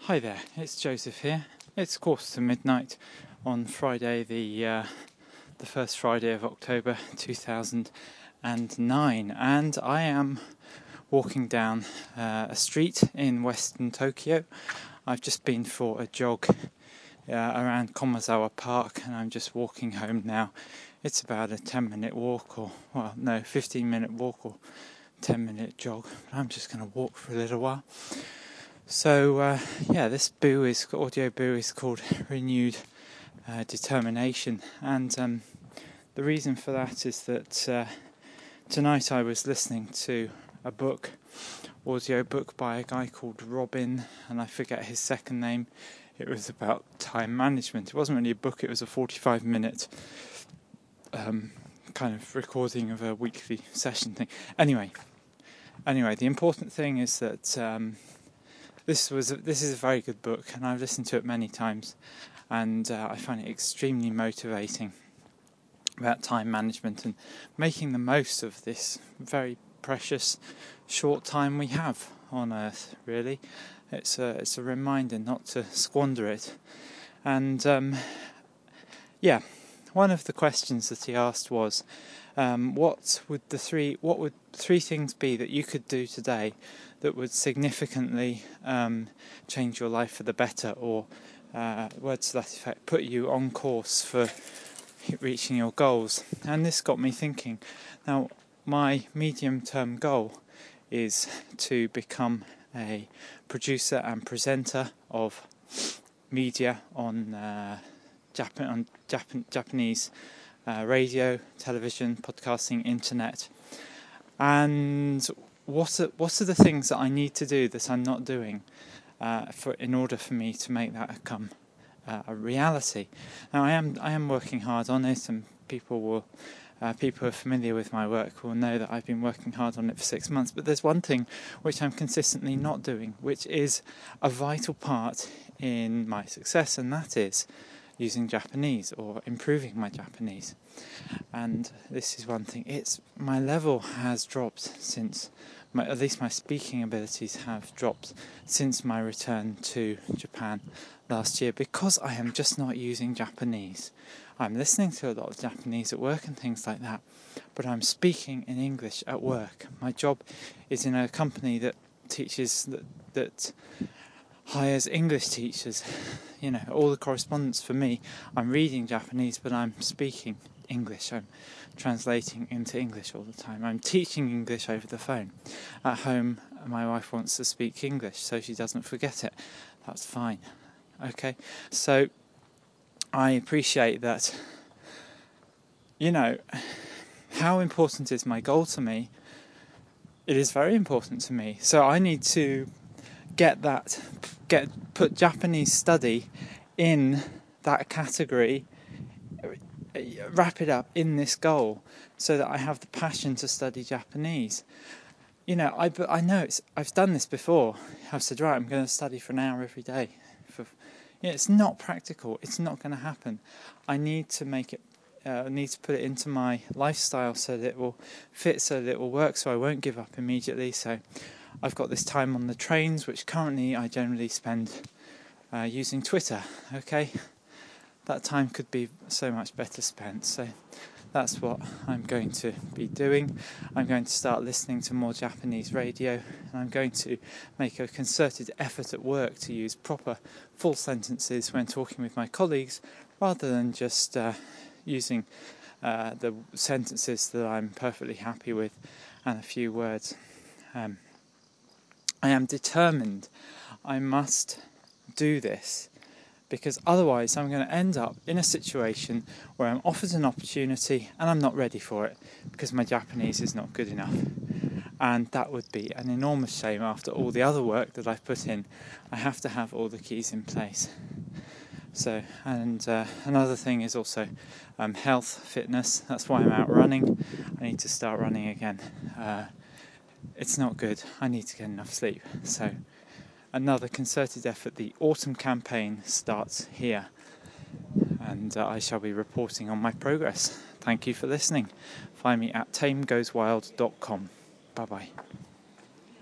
Hi there, it's Joseph here. It's 1:45 on Friday, the first Friday of October 2009, and I am walking down a street in western Tokyo. I've just been for a jog around Komazawa Park, and I'm just walking home now. It's about a 10-minute walk, 15-minute walk or 10-minute jog. But I'm just going to walk for a little while. So this audio boo is called Renewed Determination, and the reason for that is that tonight I was listening to a audio book by a guy called Robin, and I forget his second name. It was about time management. It wasn't really a book, it was a 45-minute kind of recording of a weekly session thing. Anyway, the important thing is that this is a very good book, and I've listened to it many times, and I find it extremely motivating about time management and making the most of this very precious short time we have on Earth. Really, it's a reminder not to squander it. And one of the questions that he asked was, what would three things be that you could do today that would significantly change your life for the better, or words to that effect, put you on course for reaching your goals? And this got me thinking. Now, my medium-term goal is to become a producer and presenter of media on Japanese radio, television, podcasting, internet. And what are the things that I need to do that I'm not doing in order for me to make that become a reality? Now, I am working hard on it, and people who are familiar with my work will know that I've been working hard on it for 6 months. But there's one thing which I'm consistently not doing, which is a vital part in my success, and that is using Japanese or improving my Japanese. And this is one thing. My level has dropped since at least my speaking abilities have dropped since my return to Japan last year, because I am just not using Japanese. I'm listening to a lot of Japanese at work and things like that, but I'm speaking in English at work. My job is in a company that teaches that hires English teachers. You know, all the correspondence for me, I'm reading Japanese, but I'm speaking English. I'm translating into English all the time. I'm teaching English over the phone. At home, my wife wants to speak English, so she doesn't forget it. That's fine. Okay, so I appreciate that. You know, how important is my goal to me? It is very important to me. So I need to put Japanese study in that category, wrap it up in this goal, so that I have the passion to study Japanese. You know, I know I've done this before. I've said, right, I'm going to study for an hour every day. It's not practical. It's not going to happen. I need to make it. Need to put it into my lifestyle so that it will fit, so that it will work, so I won't give up immediately. So I've got this time on the trains, which currently I generally spend using Twitter. Okay, that time could be so much better spent. So that's what I'm going to be doing. I'm going to start listening to more Japanese radio, and I'm going to make a concerted effort at work to use proper full sentences when talking with my colleagues, rather than just using the sentences that I'm perfectly happy with and a few words. I am determined. I must do this, because otherwise I'm going to end up in a situation where I'm offered an opportunity and I'm not ready for it because my Japanese is not good enough. And that would be an enormous shame after all the other work that I've put in. I have to have all the keys in place. So, and another thing is also health, fitness. That's why I'm out running. I need to start running again. It's not good. I need to get enough sleep. So, another concerted effort. The autumn campaign starts here, and I shall be reporting on my progress. Thank you for listening. Find me at tamegoeswild.com. Bye bye.